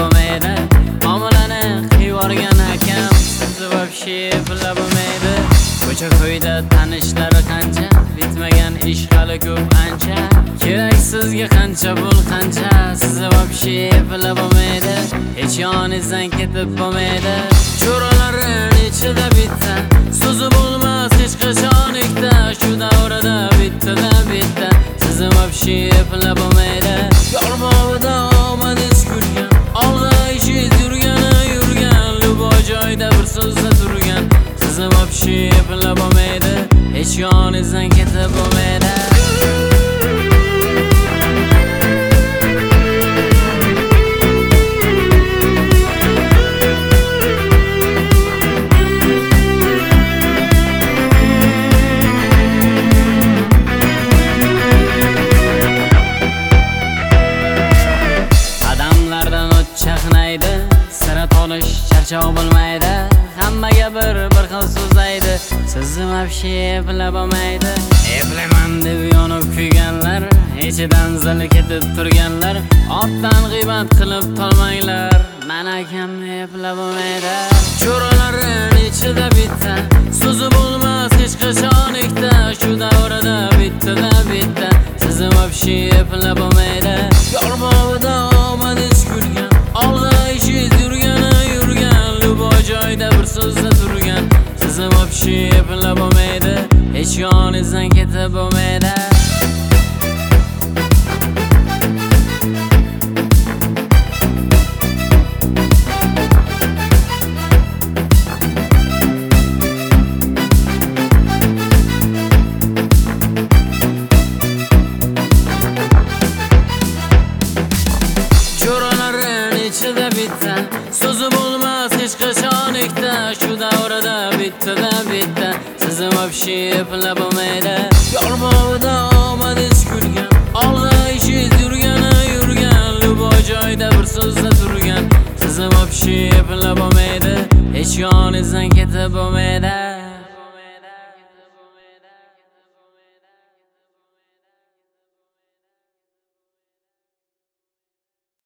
bo'lmaydi. Muomalani qiyorgan akam sizni vobshe pilla bo'lmaydi. Ko'cha-ko'yda tanishlari qancha, bitmagan ish hali ko'p ancha. Kerak sizga qancha pul qancha, sizni vobshe pilla bo'lmaydi. Hech yoningizdan ketib bo'lmaydi. Cho'ralaring ichida bitta, so'zi bo'lmas hech qachon ikkita. Shu davrada bittada bitta, sizni vobshe pilla bo'lmaydi. Yo'lbovida omadingiz kulgan, olg'a ishingiz yurgan, luboy joyda bir so'zda turgan. Sizni vobshe pilla bo'lmaydi, hech yoningizdan ketib bo'lmaydi. Chaqnaydi, sira tonish charchoq bo'lmaydi. Hammaga bir xil so'zlaydi, sizni vobshe pilla bo'lmaydi. Eplayman deb yonib kuyganlar, ichidan zil ketib turganlar, ortdan g'iybat qilib tolmanglar. Mana akam pilla bo'lmaydi. Cho'ralaring ichida bitta, so'zi bo'lmas hech qachon ikkita. Shu davrada bittada bitta, sizni vobshe pilla bo'lmaydi. Yo'lbovida omadingiz kulgan, olg'a ishingiz yurgan, luboy joyda bir so'zda turgan. Sizni vobshe pilla bo'lmaydi, hech yoningizdan ketib bo'lmaydi. Cho'ralaring ichida bitta, so'zi bo'lmas hech qachon ikkita. Shu davrada bittada bitta, sizni vobshe pilla bo'lmaydi. Yo'lbovida omadingiz kulgan, olg'a ishingiz yurgan, luboy joyda bir so'zda turgan. Sizni vobshe pilla bo'lmaydi, hech yoningizdan ketib bo'lmaydi.